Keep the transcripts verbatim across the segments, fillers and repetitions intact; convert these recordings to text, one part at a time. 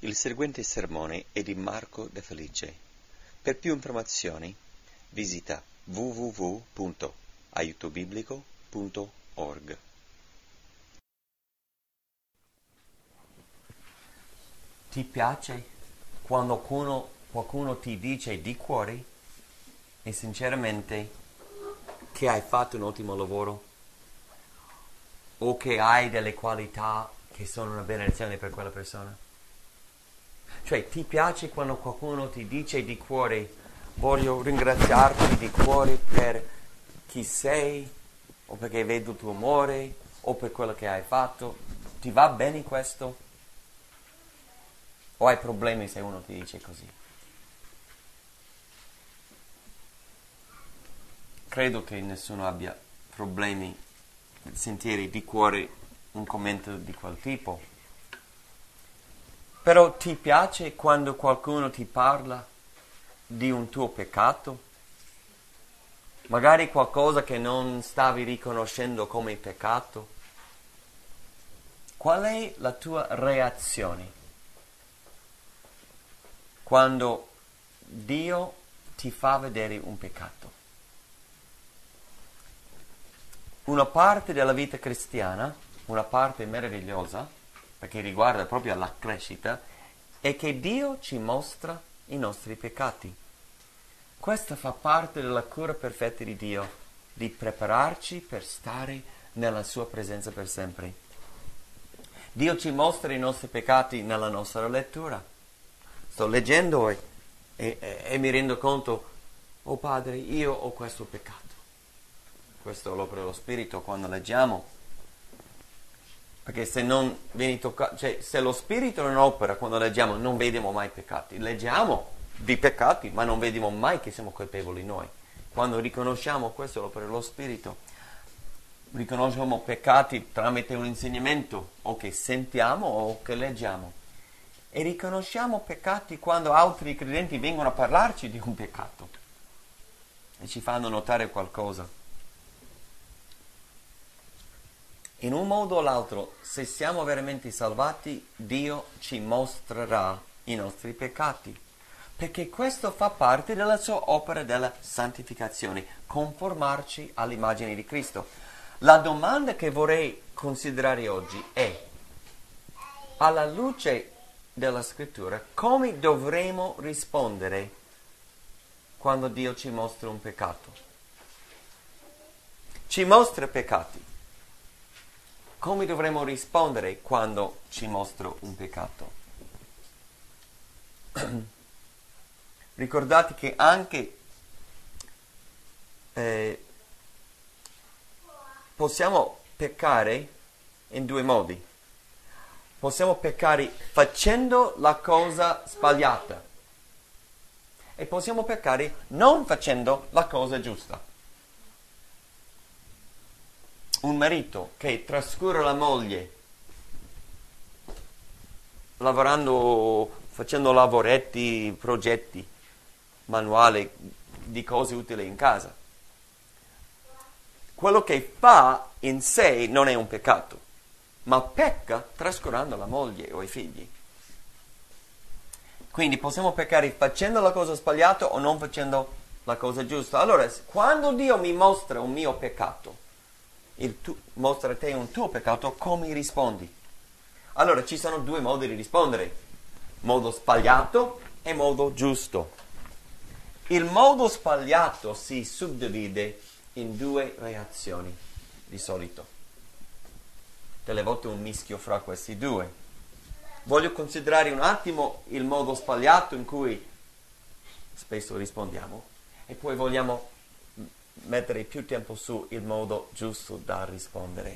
Il seguente sermone è di Marco De Felice. Per più informazioni visita w w w punto aiuto biblico punto org. Ti piace quando qualcuno, qualcuno ti dice di cuore e sinceramente che hai fatto un ottimo lavoro o che hai delle qualità che sono una benedizione per quella persona? Cioè, ti piace quando qualcuno ti dice di cuore: voglio ringraziarti di cuore per chi sei, o perché vedo il tuo amore, o per quello che hai fatto? Ti va bene questo? O hai problemi se uno ti dice così? Credo che nessuno abbia problemi nel sentire di cuore un commento di quel tipo. Però ti piace quando qualcuno ti parla di un tuo peccato? Magari qualcosa che non stavi riconoscendo come peccato? Qual è la tua reazione quando Dio ti fa vedere un peccato? Una parte della vita cristiana, una parte meravigliosa, perché riguarda proprio la crescita, è che Dio ci mostra i nostri peccati. Questa fa parte della cura perfetta di Dio, di prepararci per stare nella sua presenza per sempre. Dio ci mostra i nostri peccati nella nostra lettura. Sto leggendo e, e, e mi rendo conto: oh Padre, io ho questo peccato. Questo è l'opera dello Spirito quando leggiamo. Perché se non vieni toccato, cioè se lo Spirito non opera quando leggiamo, non vediamo mai peccati. Leggiamo di peccati, ma non vediamo mai che siamo colpevoli noi. Quando riconosciamo questo è l'opera dello Spirito, riconosciamo peccati tramite un insegnamento, o che sentiamo o che leggiamo. E riconosciamo peccati quando altri credenti vengono a parlarci di un peccato e ci fanno notare qualcosa. In un modo o l'altro, se siamo veramente salvati, Dio ci mostrerà i nostri peccati, perché questo fa parte della sua opera della santificazione, conformarci all'immagine di Cristo. La domanda che vorrei considerare oggi è: alla luce della Scrittura, come dovremo rispondere quando Dio ci mostra un peccato? Ci mostra peccati. Come dovremo rispondere quando ci mostra un peccato? Ricordate che anche eh, possiamo peccare in due modi. Possiamo peccare facendo la cosa sbagliata e possiamo peccare non facendo la cosa giusta. Un marito che trascura la moglie lavorando, facendo lavoretti, progetti, manuali di cose utili in casa. Quello che fa in sé non è un peccato, ma pecca trascurando la moglie o i figli. Quindi possiamo peccare facendo la cosa sbagliata o non facendo la cosa giusta. Allora, quando Dio mi mostra un mio peccato, il tu, mostra a te un tuo peccato, come rispondi? Allora, ci sono due modi di rispondere: modo sbagliato e modo giusto. Il modo sbagliato si suddivide in due reazioni, di solito. Delle volte un mischio fra questi due. Voglio considerare un attimo il modo sbagliato in cui spesso rispondiamo, e poi vogliamo mettere più tempo su il modo giusto da rispondere.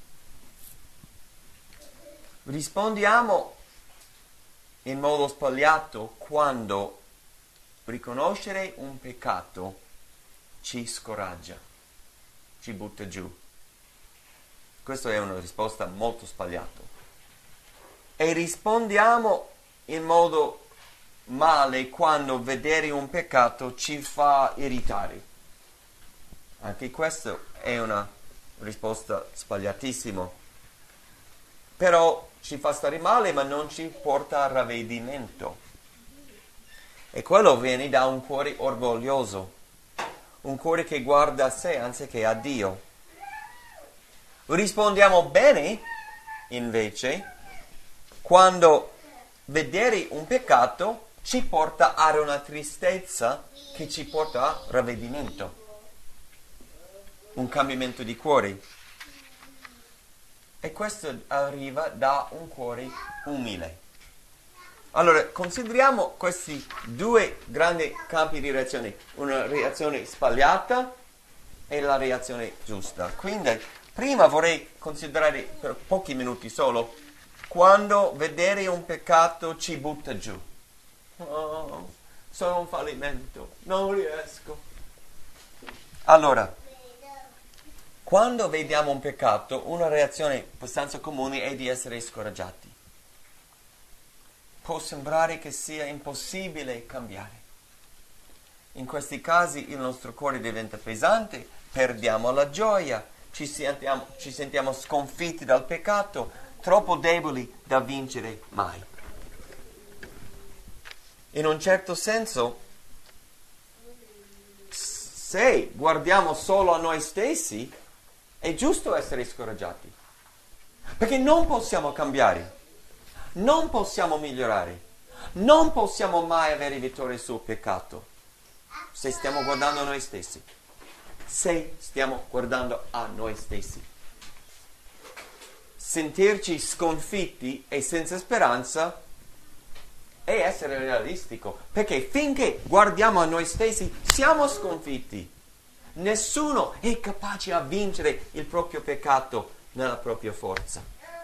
Rispondiamo in modo sbagliato quando riconoscere un peccato ci scoraggia, ci butta giù. Questa è una risposta molto sbagliata. E rispondiamo in modo male quando vedere un peccato ci fa irritare. Anche questa è una risposta sbagliatissima. Però ci fa stare male, ma non ci porta al ravvedimento. E quello viene da un cuore orgoglioso, un cuore che guarda a sé anziché a Dio. Rispondiamo bene, invece, quando vedere un peccato ci porta ad una tristezza che ci porta a ravvedimento, un cambiamento di cuore. E questo arriva da un cuore umile. Allora, consideriamo questi due grandi campi di reazione, una reazione sbagliata e la reazione giusta. Quindi, prima vorrei considerare per pochi minuti solo quando vedere un peccato ci butta giù. Oh, sono un fallimento, non riesco. Allora, quando vediamo un peccato, una reazione abbastanza comune è di essere scoraggiati. Può sembrare che sia impossibile cambiare. In questi casi il nostro cuore diventa pesante, perdiamo la gioia, ci sentiamo, ci sentiamo sconfitti dal peccato, troppo deboli da vincere mai. In un certo senso, se guardiamo solo a noi stessi, è giusto essere scoraggiati, perché non possiamo cambiare, non possiamo migliorare, non possiamo mai avere vittoria sul peccato se stiamo guardando a noi stessi, se stiamo guardando a noi stessi. Sentirci sconfitti e senza speranza è essere realistico, perché finché guardiamo a noi stessi siamo sconfitti. Nessuno è capace a vincere il proprio peccato nella propria forza.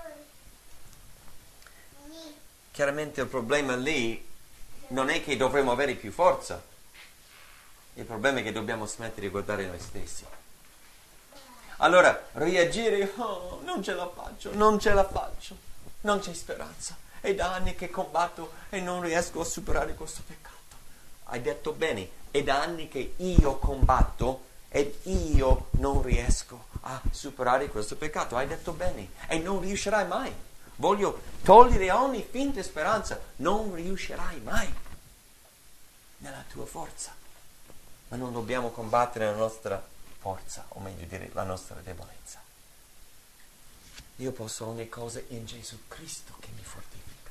Chiaramente il problema lì non è che dovremmo avere più forza, il problema è che dobbiamo smettere di guardare noi stessi. Allora, reagire, oh, non ce la faccio, non ce la faccio, non c'è speranza, è da anni che combatto e non riesco a superare questo peccato. Hai detto bene, è da anni che io combatto ed io non riesco a superare questo peccato. Hai detto bene, e non riuscirai mai. Voglio togliere ogni finta speranza, non riuscirai mai nella tua forza. Ma non dobbiamo combattere la nostra forza, o meglio dire la nostra debolezza. Io posso ogni cosa in Gesù Cristo che mi fortifica.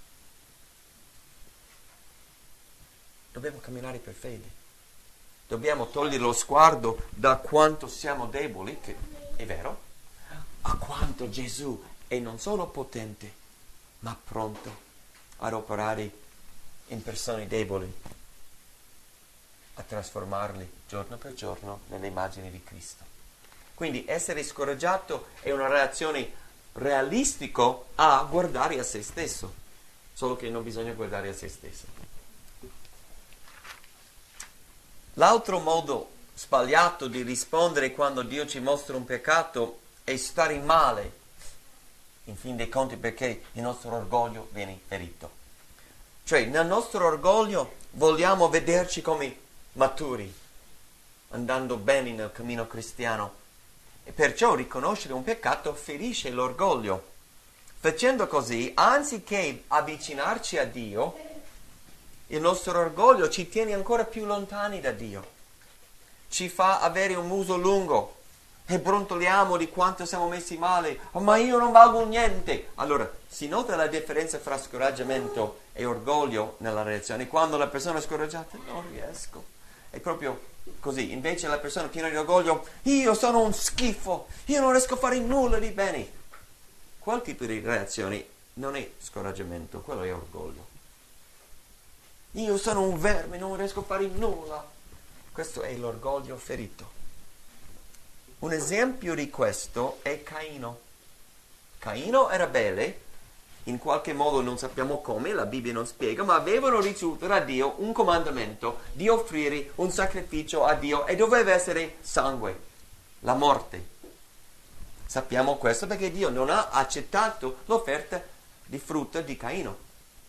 Dobbiamo camminare per fede. Dobbiamo togliere lo sguardo da quanto siamo deboli, che è vero, a quanto Gesù è non solo potente, ma pronto ad operare in persone deboli, a trasformarli giorno per giorno nell'immagine di Cristo. Quindi essere scoraggiato è una reazione realistica a guardare a se stesso, solo che non bisogna guardare a se stesso. L'altro modo sbagliato di rispondere quando Dio ci mostra un peccato è stare male, in fin dei conti, perché il nostro orgoglio viene ferito. Cioè, nel nostro orgoglio vogliamo vederci come maturi, andando bene nel cammino cristiano, e perciò riconoscere un peccato ferisce l'orgoglio. Facendo così, anziché avvicinarci a Dio, il nostro orgoglio ci tiene ancora più lontani da Dio, ci fa avere un muso lungo e brontoliamo di quanto siamo messi male. Oh, ma io non valgo niente. Allora, si nota la differenza fra scoraggiamento e orgoglio nella reazione. Quando la persona è scoraggiata, non riesco. È proprio così. Invece la persona piena di orgoglio, io sono un schifo, io non riesco a fare nulla di bene. Quel tipo di reazione non è scoraggiamento, quello è orgoglio. Io sono un verme, non riesco a fare nulla. Questo è l'orgoglio ferito. Un esempio di questo è Caino. Caino era Abele, in qualche modo non sappiamo come, la Bibbia non spiega, ma avevano ricevuto da Dio un comandamento di offrire un sacrificio a Dio e doveva essere sangue, la morte. Sappiamo questo perché Dio non ha accettato l'offerta di frutta di Caino.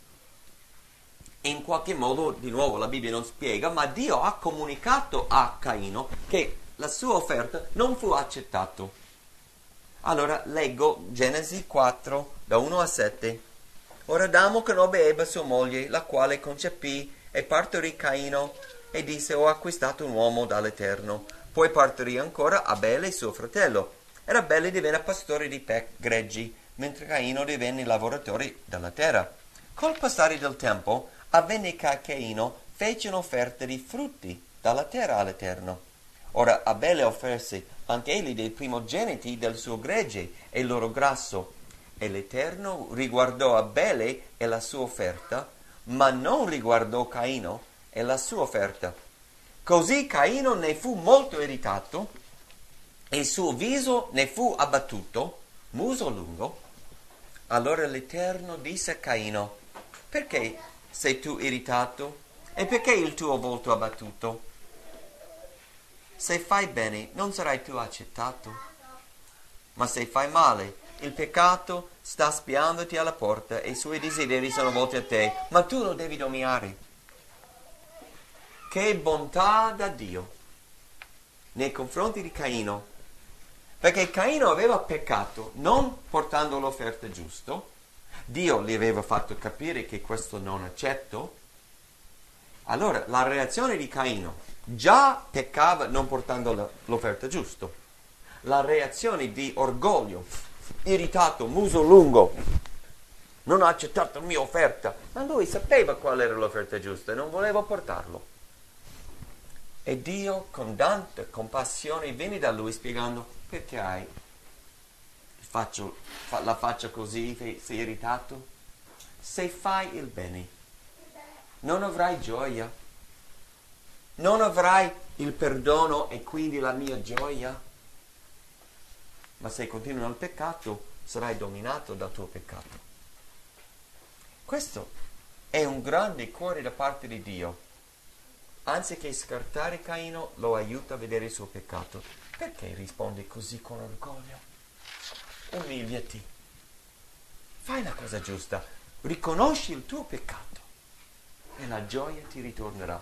In qualche modo, di nuovo, la Bibbia non spiega, ma Dio ha comunicato a Caino che la sua offerta non fu accettata. Allora leggo Genesi quattro, da uno a sette. Ora Adamo conobbe Eva sua moglie, la quale concepì e partorì Caino, e disse: ho acquistato un uomo dall'Eterno. Poi partorì ancora Abele, suo fratello. Ed Abele divenne pastore di pe- greggi, mentre Caino divenne lavoratore della terra. Col passare del tempo avvenne che Caino fece un'offerta di frutti dalla terra all'Eterno. Ora Abele offerse anche egli dei primogeniti del suo gregge e il loro grasso. E l'Eterno riguardò Abele e la sua offerta, ma non riguardò Caino e la sua offerta. Così Caino ne fu molto irritato, e il suo viso ne fu abbattuto, muso lungo. Allora l'Eterno disse a Caino: perché sei tu irritato? E perché il tuo volto abbattuto? Se fai bene, non sarai tu accettato. Ma se fai male, il peccato sta spiandoti alla porta e i suoi desideri sono volti a te, ma tu lo devi dominare. Che bontà da Dio nei confronti di Caino, perché Caino aveva peccato non portando l'offerta giusta. Dio gli aveva fatto capire che questo non accetto. Allora la reazione di Caino già peccava non portando l'offerta giusta. La reazione di orgoglio, irritato, muso lungo, non ha accettato la mia offerta, ma lui sapeva qual era l'offerta giusta e non voleva portarlo. E Dio con tanta compassione viene da lui spiegando: perché hai faccio, fa, la faccia così, sei irritato? Se fai il bene, non avrai gioia, non avrai il perdono e quindi la mia gioia. Ma se continui nel peccato, sarai dominato dal tuo peccato. Questo è un grande cuore da parte di Dio. Anziché scartare Caino, lo aiuta a vedere il suo peccato. Perché rispondi così con orgoglio? Umiliati. Fai la cosa giusta. Riconosci il tuo peccato e la gioia ti ritornerà.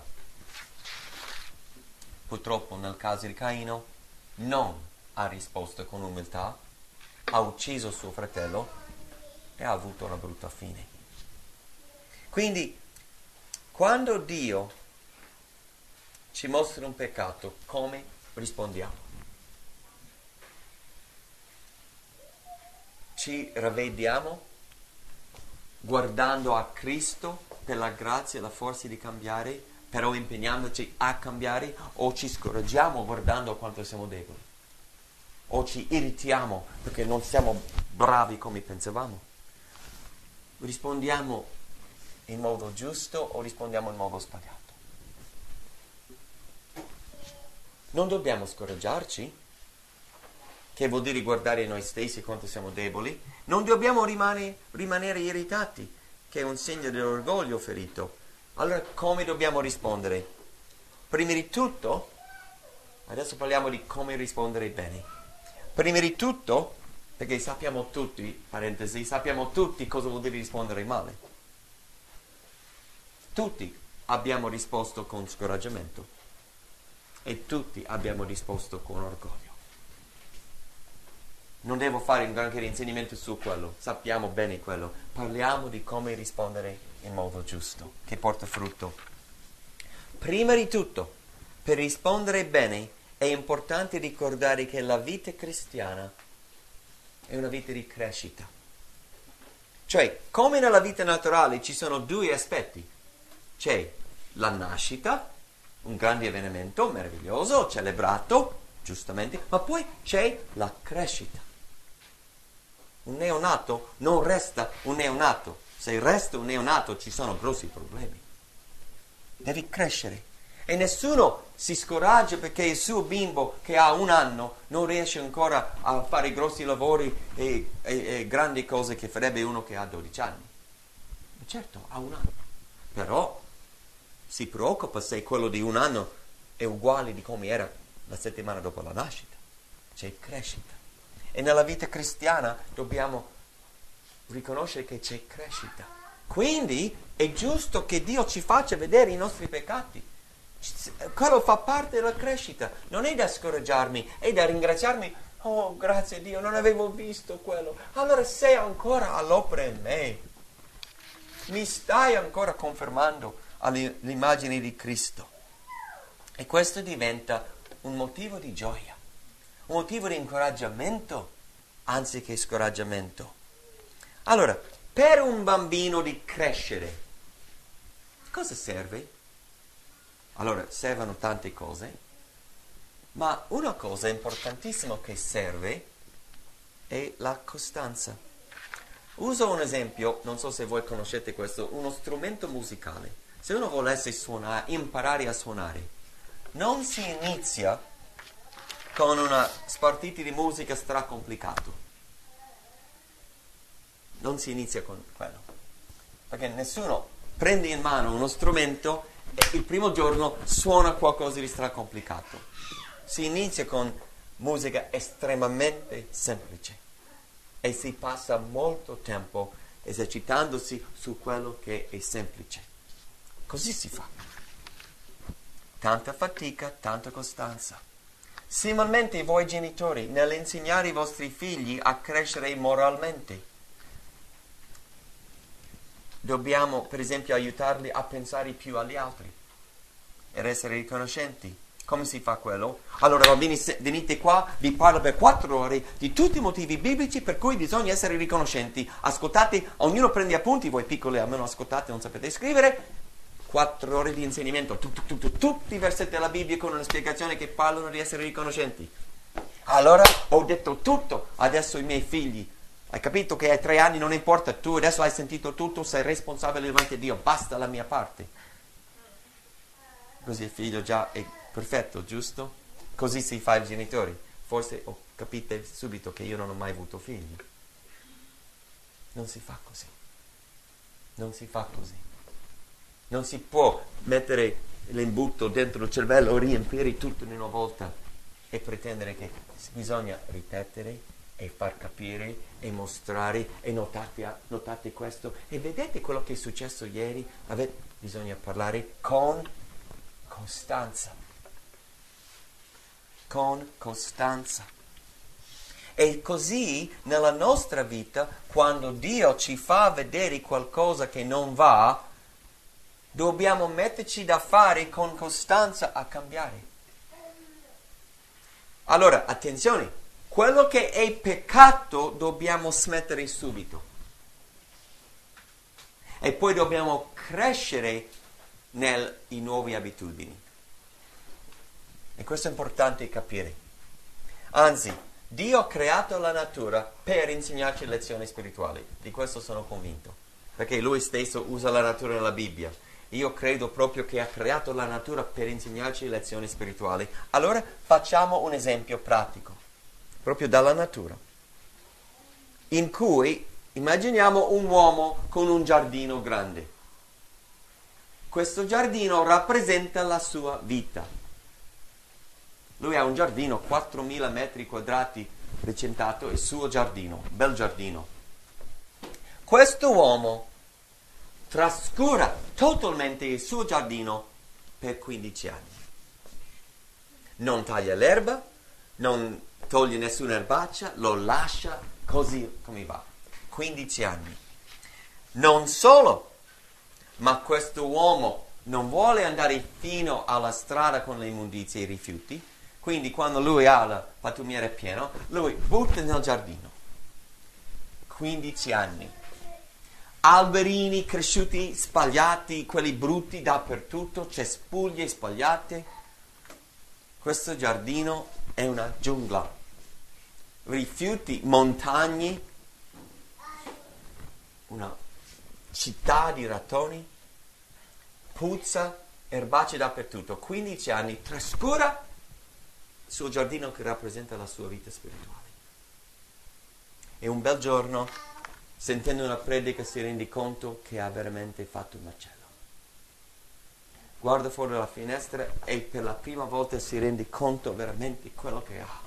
Purtroppo nel caso di Caino non ha risposto con umiltà, ha ucciso suo fratello e ha avuto una brutta fine. Quindi, quando Dio ci mostra un peccato, come rispondiamo? Ci ravvediamo guardando a Cristo per la grazia e la forza di cambiare, però impegnandoci a cambiare, o ci scoraggiamo guardando quanto siamo deboli? O ci irritiamo perché non siamo bravi come pensavamo? Rispondiamo in modo giusto o rispondiamo in modo sbagliato? Non dobbiamo scoraggiarci, che vuol dire guardare noi stessi quanto siamo deboli. Non dobbiamo rimane, rimanere irritati, che è un segno dell'orgoglio ferito. Allora come dobbiamo rispondere? Prima di tutto, adesso parliamo di come rispondere bene. Prima di tutto, perché sappiamo tutti, parentesi, sappiamo tutti cosa vuol dire rispondere male. Tutti abbiamo risposto con scoraggiamento e tutti abbiamo risposto con orgoglio. Non devo fare un granché di insegnamento su quello, sappiamo bene quello. Parliamo di come rispondere in modo giusto, che porta frutto. Prima di tutto, per rispondere bene, è importante ricordare che la vita cristiana è una vita di crescita. Cioè, come nella vita naturale ci sono due aspetti. C'è la nascita, un grande avvenimento meraviglioso, celebrato, giustamente, ma poi c'è la crescita. Un neonato non resta un neonato. Se resta un neonato ci sono grossi problemi. Devi crescere. E nessuno si scoraggia perché il suo bimbo che ha un anno non riesce ancora a fare grossi lavori e, e, e grandi cose che farebbe uno che ha dodici anni. Certo, ha un anno. Però si preoccupa se quello di un anno è uguale di come era la settimana dopo la nascita. C'è crescita. E nella vita cristiana dobbiamo riconoscere che c'è crescita. Quindi è giusto che Dio ci faccia vedere i nostri peccati. Quello fa parte della crescita. Non è da scoraggiarmi, è da ringraziarmi. Oh, grazie a Dio, non avevo visto quello. Allora sei ancora all'opera in me. Mi stai ancora confermando all'immagine di Cristo. E questo diventa un motivo di gioia, un motivo di incoraggiamento, anziché scoraggiamento. Allora, per un bambino di crescere, cosa serve? Allora, servono tante cose, ma una cosa importantissima che serve è la costanza. Uso un esempio, non so se voi conoscete questo, uno strumento musicale. Se uno volesse suonare, imparare a suonare, non si inizia con una spartita di musica stracomplicato. Non si inizia con quello. Perché nessuno prende in mano uno strumento e il primo giorno suona qualcosa di stracomplicato. Si inizia con musica estremamente semplice e si passa molto tempo esercitandosi su quello che è semplice. Così si fa. Tanta fatica, tanta costanza. Similmente voi genitori, nell'insegnare i vostri figli a crescere moralmente, dobbiamo per esempio aiutarli a pensare più agli altri ed essere riconoscenti. Come si fa quello? Allora bambini, venite qua, vi parlo per quattro ore di tutti i motivi biblici per cui bisogna essere riconoscenti. Ascoltate, ognuno prende appunti, voi piccoli almeno ascoltate, non sapete scrivere. Quattro ore di insegnamento, tu, tu, tu, tu, tutti i versetti della Bibbia con una spiegazione che parlano di essere riconoscenti. Allora ho detto tutto, adesso i miei figli, hai capito che hai tre anni, non importa, tu adesso hai sentito tutto, sei responsabile davanti a Dio, basta la mia parte. Così il figlio già è perfetto, giusto? Così si fa ai genitori. Forse oh, capite subito che io non ho mai avuto figli. Non si fa così. Non si fa così. Non si può mettere l'imbuto dentro il cervello, riempire tutto in una volta e pretendere che bisogna ripetere e far capire e mostrare e notate, notate questo e vedete quello che è successo ieri. Avete, bisogna parlare con costanza. Con costanza. E così nella nostra vita, quando Dio ci fa vedere qualcosa che non va, dobbiamo metterci da fare con costanza a cambiare. Allora, attenzione, quello che è peccato dobbiamo smettere subito. E poi dobbiamo crescere nelle nuove abitudini. E questo è importante capire. Anzi, Dio ha creato la natura per insegnarci lezioni spirituali. Di questo sono convinto. Perché Lui stesso usa la natura nella Bibbia. Io credo proprio che ha creato la natura per insegnarci lezioni spirituali. Allora facciamo un esempio pratico, proprio dalla natura, in cui immaginiamo un uomo con un giardino grande. Questo giardino rappresenta la sua vita. Lui ha un giardino, quattromila metri quadrati recentato, il suo giardino, bel giardino. Questo uomo trascura totalmente il suo giardino per quindici anni. Non taglia l'erba, non toglie nessuna erbaccia, lo lascia così come va. quindici anni. Non solo, ma questo uomo non vuole andare fino alla strada con le immondizie e i rifiuti, quindi quando lui ha la pattumiera piena, lui butta nel giardino. quindici anni. Alberini cresciuti, spagliati, quelli brutti dappertutto, cespuglie spagliate. Questo giardino è una giungla. Rifiuti, montagne, una città di ratoni, puzza, erbacee dappertutto. quindici anni trascura il suo giardino che rappresenta la sua vita spirituale. E un bel giorno, sentendo una predica, si rende conto che ha veramente fatto un macello. Guarda fuori dalla finestra e per la prima volta si rende conto veramente quello che ha.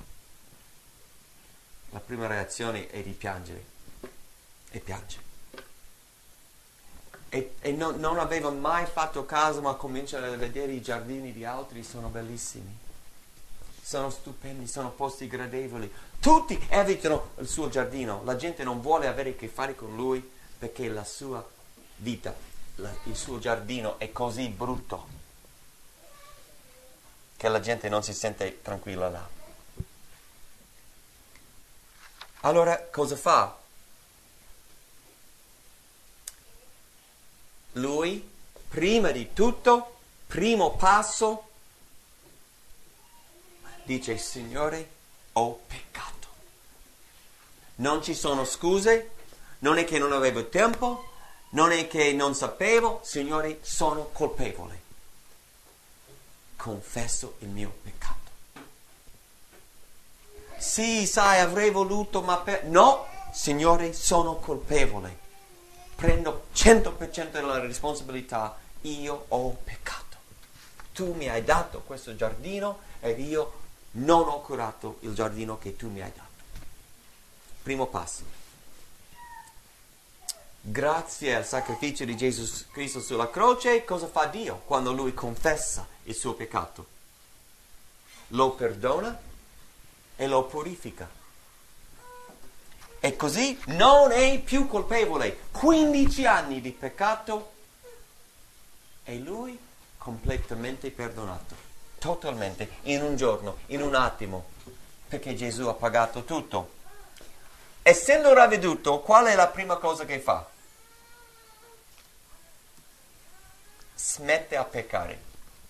La prima reazione è di piangere. E piange. E, e non, non aveva mai fatto caso, ma comincia a vedere i giardini di altri, sono bellissimi. Sono stupendi, sono posti gradevoli, Tutti evitano il suo giardino, la gente non vuole avere a che fare con lui perché la sua vita, la, il suo giardino è così brutto che la gente non si sente tranquilla là. Allora cosa fa? Lui, prima di tutto, primo passo, dice: Signore, ho peccato. Non ci sono scuse, non è che non avevo tempo, non è che non sapevo, Signore, sono colpevole. Confesso il mio peccato. Sì, sai, avrei voluto, ma per... no, Signore, sono colpevole. Prendo cento per cento della responsabilità. Io ho peccato. Tu mi hai dato questo giardino ed io non ho curato il giardino che tu mi hai dato. Primo passo. Grazie al sacrificio di Gesù Cristo sulla croce, cosa fa Dio quando Lui confessa il suo peccato? Lo perdona e lo purifica. E così non è più colpevole. quindici anni di peccato e lui completamente perdonato. Totalmente, in un giorno, in un attimo, perché Gesù ha pagato tutto. Essendo ravveduto, qual è la prima cosa che fa? Smette a peccare.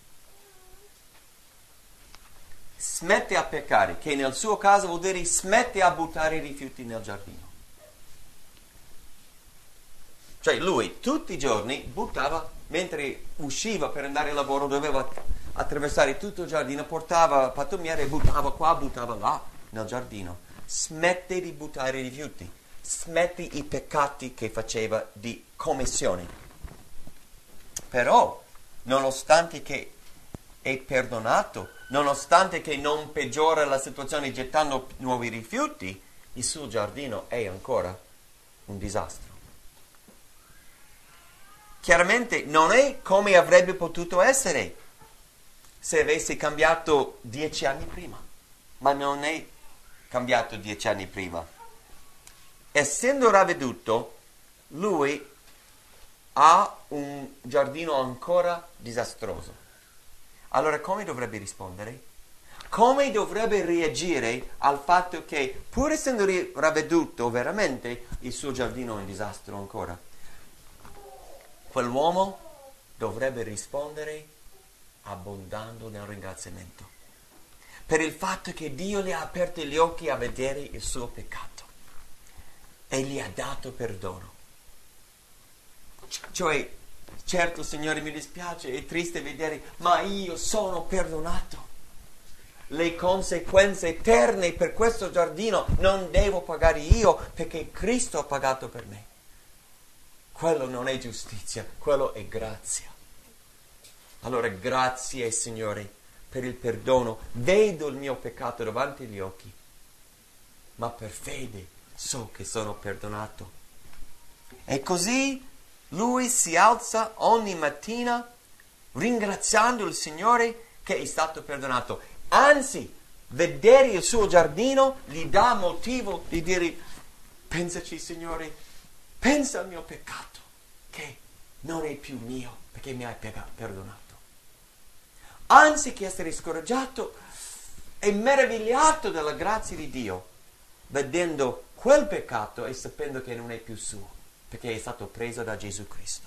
Smette a peccare, che nel suo caso vuol dire smette a buttare i rifiuti nel giardino. Cioè lui tutti i giorni buttava, mentre usciva per andare al lavoro, doveva attraversare tutto il giardino, portava pattumiere e buttava qua, buttava là nel giardino. Smette di buttare i rifiuti, smette i peccati che faceva di commissione. Però, nonostante che è perdonato, nonostante che non peggiora la situazione gettando nuovi rifiuti, il suo giardino è ancora un disastro. Chiaramente non è come avrebbe potuto essere se avesse cambiato dieci anni prima, ma non è cambiato dieci anni prima. Essendo ravveduto, lui ha un giardino ancora disastroso. Allora come dovrebbe rispondere? Come dovrebbe reagire al fatto che, pur essendo ravveduto, veramente il suo giardino è un disastro ancora? Quell'uomo dovrebbe rispondere abbondando nel ringraziamento per il fatto che Dio gli ha aperto gli occhi a vedere il suo peccato e gli ha dato perdono. Cioè, certo, Signore, mi dispiace, è triste vedere, ma io sono perdonato. Le conseguenze eterne per questo giardino non devo pagare io, perché Cristo ha pagato per me. Quello non è giustizia, quello è grazia. Allora, grazie, Signore, per il perdono. Vedo il mio peccato davanti agli occhi, ma per fede so che sono perdonato. E così lui si alza ogni mattina ringraziando il Signore che è stato perdonato. Anzi, vedere il suo giardino gli dà motivo di dire: pensaci, Signore, pensa al mio peccato, che non è più mio, perché mi hai perdonato. Anziché essere scoraggiato e meravigliato dalla grazia di Dio, vedendo quel peccato e sapendo che non è più suo, perché è stato preso da Gesù Cristo.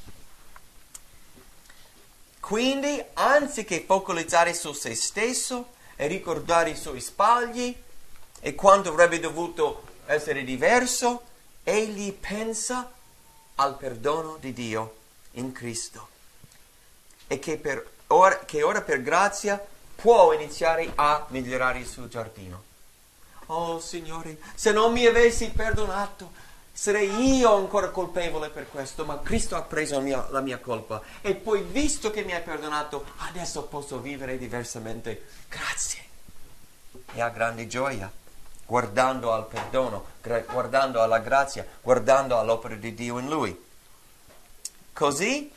Quindi, anziché focalizzare su se stesso e ricordare i suoi sbagli e quanto avrebbe dovuto essere diverso, egli pensa al perdono di Dio in Cristo e che, per ora, che ora per grazia può iniziare a migliorare il suo giardino. Oh Signore, se non mi avessi perdonato, sarei io ancora colpevole per questo, ma Cristo ha preso la mia, la mia colpa. E poi, visto che mi hai perdonato, adesso posso vivere diversamente. Grazie. E ha grande gioia, guardando al perdono, gra- guardando alla grazia, guardando all'opera di Dio in lui. Così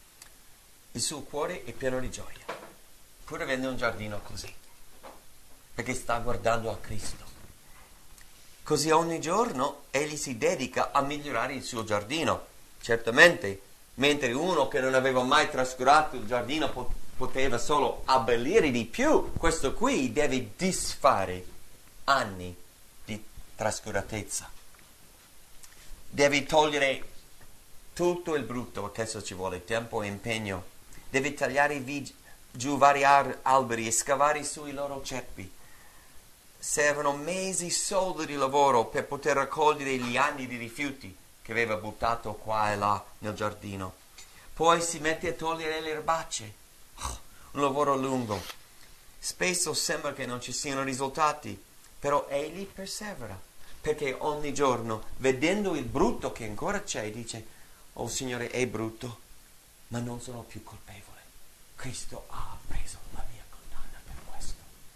il suo cuore è pieno di gioia, pur avendo un giardino così. perché sta guardando a Cristo. Così ogni giorno egli si dedica a migliorare il suo giardino. Certamente, mentre uno che non aveva mai trascurato il giardino pot- poteva solo abbellire di più, questo qui deve disfare anni di trascuratezza. Devi togliere tutto il brutto, perché adesso ci vuole tempo e impegno. Devi tagliare vi- giù vari ar- alberi e scavare sui loro ceppi. Servono mesi soli di lavoro per poter raccogliere gli anni di rifiuti che aveva buttato qua e là nel giardino. Poi si mette a togliere le erbacce. Oh, un lavoro lungo. Spesso sembra che non ci siano risultati, però egli persevera, perché ogni giorno, vedendo il brutto che ancora c'è, dice: oh Signore, è brutto, ma non sono più colpevole. Cristo ha preso la mia condanna per questo.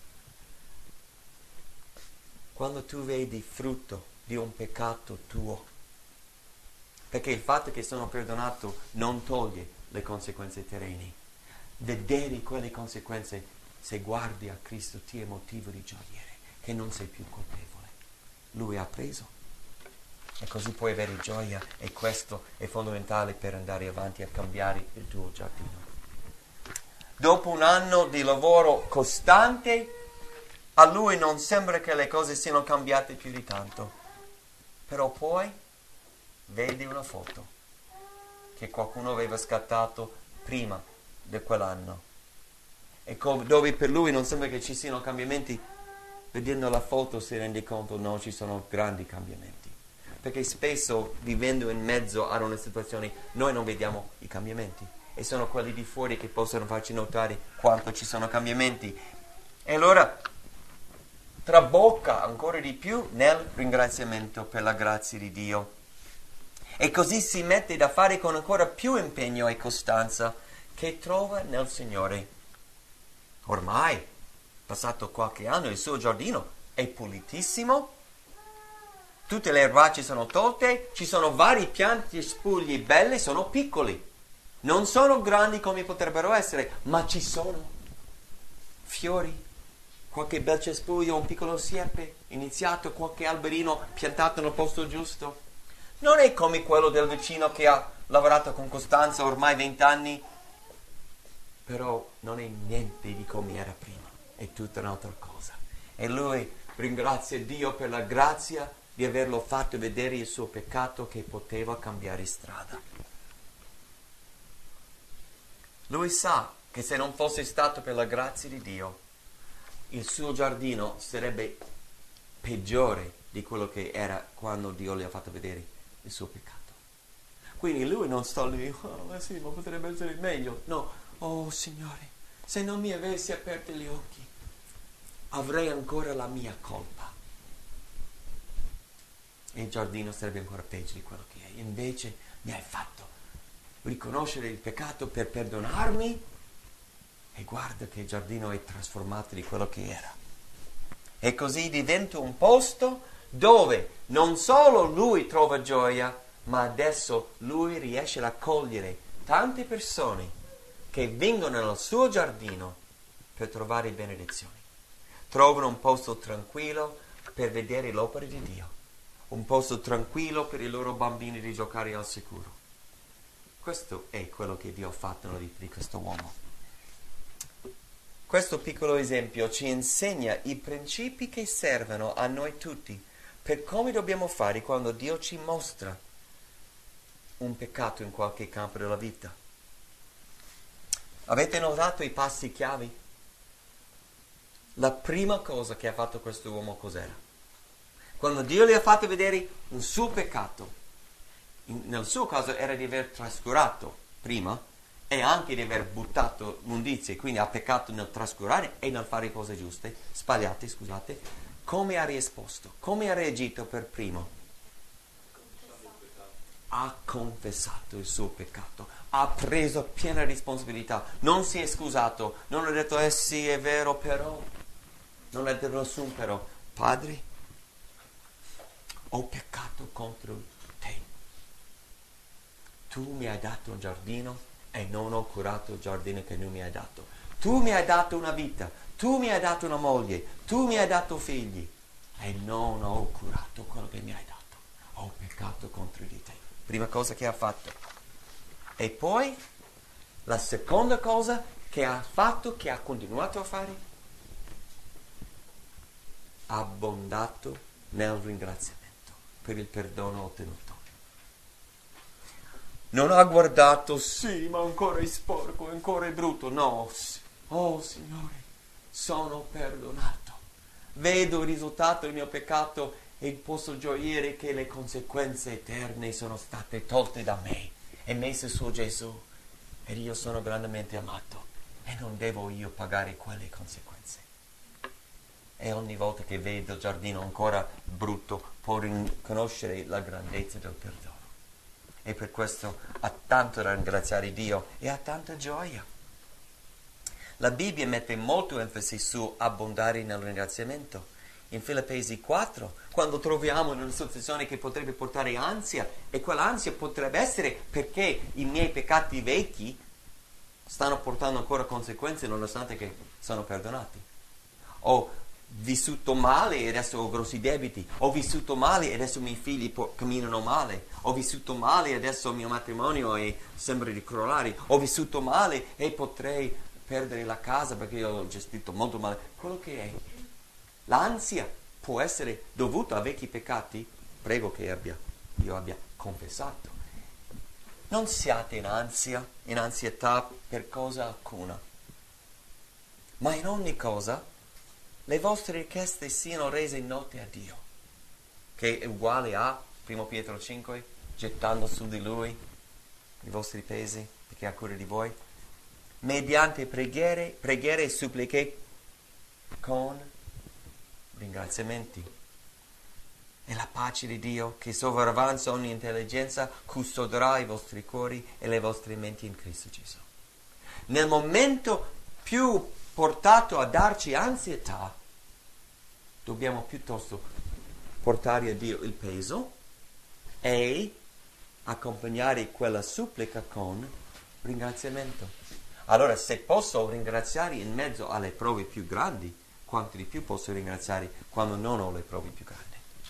Quando tu vedi frutto di un peccato tuo, perché il fatto che sono perdonato non toglie le conseguenze terrene, vedere quelle conseguenze, se guardi a Cristo, ti è motivo di gioire, che non sei più colpevole. Lui ha preso. E così puoi avere gioia, e questo è fondamentale per andare avanti a cambiare il tuo giardino. Dopo un anno di lavoro costante, a lui non sembra che le cose siano cambiate più di tanto. Però poi vedi una foto che qualcuno aveva scattato prima di quell'anno. E co- dove per lui non sembra che ci siano cambiamenti, vedendo la foto si rende conto no, ci sono grandi cambiamenti. Perché spesso, vivendo in mezzo ad una situazione, noi non vediamo i cambiamenti. E sono quelli di fuori che possono farci notare quanto ci sono cambiamenti. E allora trabocca ancora di più nel ringraziamento per la grazia di Dio. E così si mette da fare con ancora più impegno e costanza che trova nel Signore. Ormai, passato qualche anno, il suo giardino è pulitissimo, tutte le erbacce sono tolte, ci sono vari pianti e spugli belli, sono piccoli. Non sono grandi come potrebbero essere, ma ci sono fiori, qualche bel cespuglio, un piccolo siepe iniziato, qualche alberino piantato nel posto giusto. Non è come quello del vicino che ha lavorato con costanza ormai vent'anni, però non è niente di come era prima, è tutta un'altra cosa. E lui ringrazia Dio per la grazia di averlo fatto vedere il suo peccato che poteva cambiare strada. Lui sa che se non fosse stato per la grazia di Dio, il suo giardino sarebbe peggiore di quello che era quando Dio gli ha fatto vedere il suo peccato. Quindi lui non sta lì, oh sì, ma potrebbe essere meglio. No, oh Signore, se non mi avessi aperto gli occhi, avrei ancora la mia colpa. E il giardino sarebbe ancora peggio di quello che è. Invece mi hai fatto riconoscere il peccato per perdonarmi, e guarda che il giardino è trasformato di quello che era. E così diventa un posto dove non solo lui trova gioia, ma adesso lui riesce a raccogliere tante persone che vengono nel suo giardino per trovare benedizioni. Trovano un posto tranquillo per vedere l'opera di Dio, un posto tranquillo per i loro bambini di giocare al sicuro. Questo è quello che Dio ha fatto nella vita di questo uomo. Questo piccolo esempio ci insegna i principi che servono a noi tutti per come dobbiamo fare quando Dio ci mostra un peccato in qualche campo della vita. Avete notato i passi chiavi? La prima cosa che ha fatto questo uomo cos'era? Quando Dio gli ha fatto vedere un suo peccato, in, nel suo caso era di aver trascurato prima e anche di aver buttato immondizie, quindi ha peccato nel trascurare e nel fare cose giuste, sbagliate, scusate. Come ha risposto? Come ha reagito per primo? Ha confessato il suo peccato, ha preso piena responsabilità, non si è scusato, non ha detto eh sì è vero però, non ha detto nessun però. Padre, ho peccato contro te, tu mi hai dato un giardino e non ho curato il giardino che non mi hai dato. tu mi hai dato una vita, tu mi hai dato una moglie, tu mi hai dato figli e non ho curato quello che mi hai dato. Ho peccato contro di te. Prima cosa che ha fatto. E poi la seconda cosa che ha fatto, che ha continuato a fare, ha abbondato nel ringraziamento per il perdono ottenuto. Non ha guardato, sì, ma ancora è sporco, ancora è brutto. No, oh Signore, sono perdonato. Vedo il risultato del mio peccato e posso gioire che le conseguenze eterne sono state tolte da me e messe su Gesù. Ed io sono grandemente amato e non devo io pagare quelle conseguenze. E ogni volta che vedo il giardino ancora brutto, può riconoscere la grandezza del perdono. E per questo ha tanto da ringraziare Dio e ha tanta gioia. La Bibbia mette molto enfasi su abbondare nel ringraziamento. In Filippesi quattro, quando troviamo una situazione che potrebbe portare ansia, e quell'ansia potrebbe essere perché i miei peccati vecchi stanno portando ancora conseguenze nonostante che sono perdonati. Ho vissuto male e adesso ho grossi debiti. Ho vissuto male e adesso i miei figli po- camminano male. Ho vissuto male e adesso il mio matrimonio è, sembra di crollare. Ho vissuto male e potrei perdere la casa perché io ho gestito molto male. Quello che è. L'ansia può essere dovuta a vecchi peccati. Prego che abbia, io abbia confessato. Non siate in ansia, in ansietà per cosa alcuna. Ma in ogni cosa le vostre richieste siano rese note a Dio, che è uguale a primo Pietro cinque, gettando su di Lui i vostri pesi, perché ha cura di voi, mediante preghiere, preghiere e suppliche con ringraziamenti. E la pace di Dio, che sopravanza ogni intelligenza, custoderà i vostri cuori e le vostre menti in Cristo Gesù. Nel momento più portato a darci ansietà, dobbiamo piuttosto portare a Dio il peso e accompagnare quella supplica con ringraziamento. Allora, se posso ringraziare in mezzo alle prove più grandi, quanto di più posso ringraziare quando non ho le prove più grandi.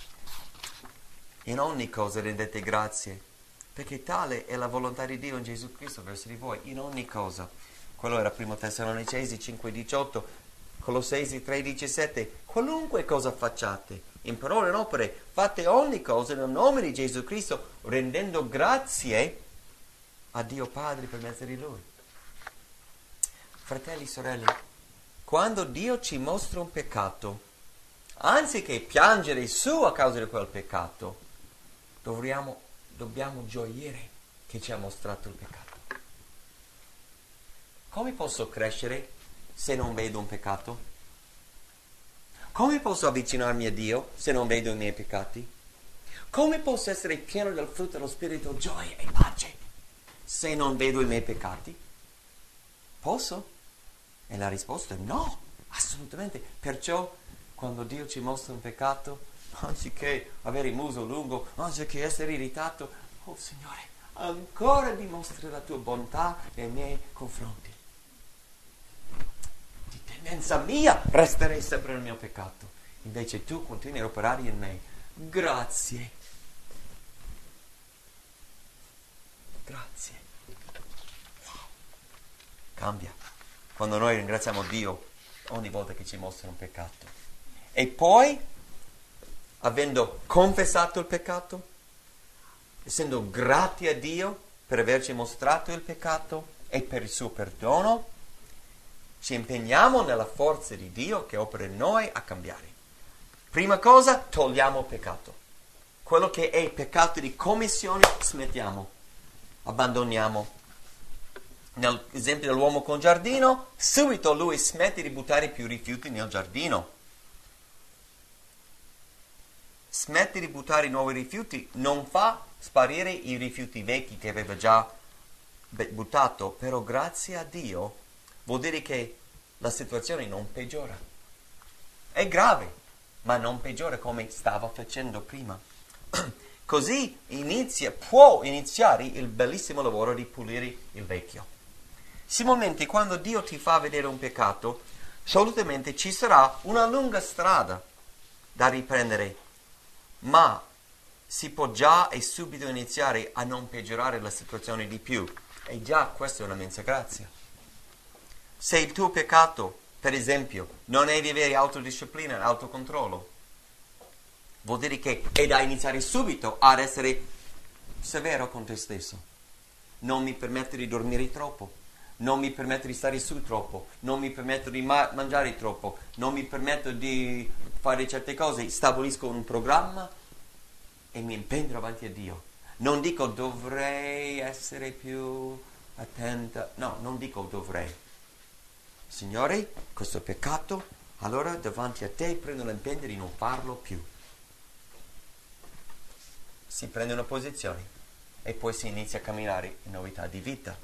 In ogni cosa rendete grazie, perché tale è la volontà di Dio in Gesù Cristo verso di voi, in ogni cosa. Quello era primo Tessalonicesi cinque diciotto, Colossesi tre diciassette. Qualunque cosa facciate, in parole e in opere, fate ogni cosa nel nome di Gesù Cristo, rendendo grazie a Dio Padre per mezzo di Lui. Fratelli e sorelle, quando Dio ci mostra un peccato, anziché piangere su a causa di quel peccato, dovremmo, dobbiamo gioire che ci ha mostrato il peccato. Come posso crescere se non vedo un peccato? Come posso avvicinarmi a Dio se non vedo i miei peccati? Come posso essere pieno del frutto dello Spirito, gioia e pace, se non vedo i miei peccati? Posso? E la risposta è no, assolutamente. Perciò, quando Dio ci mostra un peccato, anziché avere il muso lungo, anziché essere irritato, oh Signore, ancora dimostri la tua bontà nei miei confronti. Di tendenza mia resterei sempre nel mio peccato. Invece tu continui a operare in me. Grazie. Grazie. Cambia. Quando noi ringraziamo Dio ogni volta che ci mostra un peccato. E poi, avendo confessato il peccato, essendo grati a Dio per averci mostrato il peccato e per il suo perdono, ci impegniamo nella forza di Dio che opera in noi a cambiare. Prima cosa, togliamo il peccato. Quello che è il peccato di commissione, smettiamo, abbandoniamo. Nell'esempio dell'uomo con giardino, subito lui smette di buttare più rifiuti nel giardino. Smette di buttare nuovi rifiuti, non fa sparire i rifiuti vecchi che aveva già buttato, però grazie a Dio vuol dire che la situazione non peggiora. È grave, ma non peggiora come stava facendo prima. Così inizia, può iniziare il bellissimo lavoro di pulire il vecchio. Similmente, quando Dio ti fa vedere un peccato, solitamente ci sarà una lunga strada da riprendere, ma si può già e subito iniziare a non peggiorare la situazione di più. E già questa è una immensa grazia. Se il tuo peccato, per esempio, non è di avere autodisciplina e autocontrollo, vuol dire che è da iniziare subito ad essere severo con te stesso. Non mi permetto di dormire troppo, non mi permetto di stare su troppo, non mi permetto di ma- mangiare troppo, non mi permetto di fare certe cose. Stabilisco un programma e mi impegno davanti a Dio. Non dico dovrei essere più attenta, no, non dico dovrei. Signore, questo è peccato, allora davanti a te prendo l'impegno di non farlo più. Si prende una posizione e poi si inizia a camminare in novità di vita.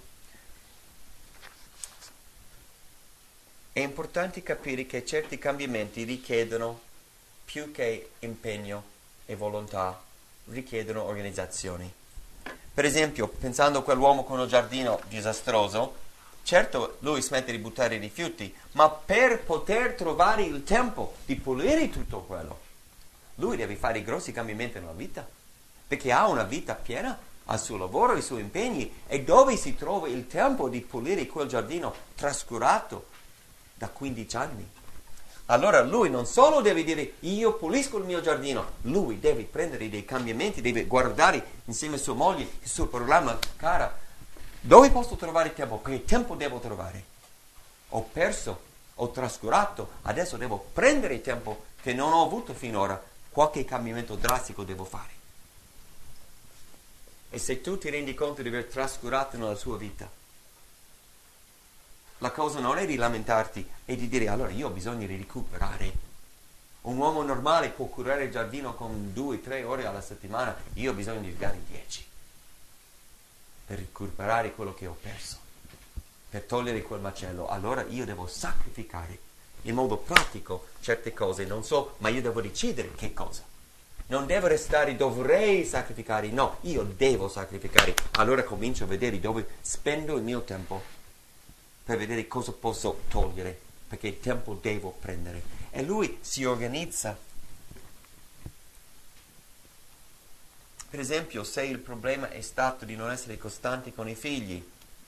È importante capire che certi cambiamenti richiedono più che impegno e volontà, richiedono organizzazione. Per esempio, pensando a quell'uomo con il giardino disastroso, certo lui smette di buttare i rifiuti, ma per poter trovare il tempo di pulire tutto quello, lui deve fare grossi cambiamenti nella vita, perché ha una vita piena, ha il suo lavoro, i suoi impegni, e dove si trova il tempo di pulire quel giardino trascurato da quindici anni? Allora lui non solo deve dire io pulisco il mio giardino, lui deve prendere dei cambiamenti, deve guardare insieme a sua moglie il suo programma. Cara, dove posso trovare tempo? Che tempo devo trovare? Ho perso, ho trascurato, adesso devo prendere il tempo che non ho avuto finora, qualche cambiamento drastico devo fare. E se tu ti rendi conto di aver trascurato nella sua vita, la cosa non è di lamentarti, è di dire allora io ho bisogno di recuperare. Un uomo normale può curare il giardino con due, tre ore alla settimana, io ho bisogno di dare dieci per recuperare quello che ho perso, per togliere quel macello. Allora io devo sacrificare in modo pratico certe cose, non so, ma io devo decidere che cosa. Non devo restare dovrei sacrificare, no, io devo sacrificare. Allora comincio a vedere dove spendo il mio tempo per vedere cosa posso togliere, perché il tempo devo prendere. E lui si organizza. Per esempio, se il problema è stato di non essere costanti con i figli,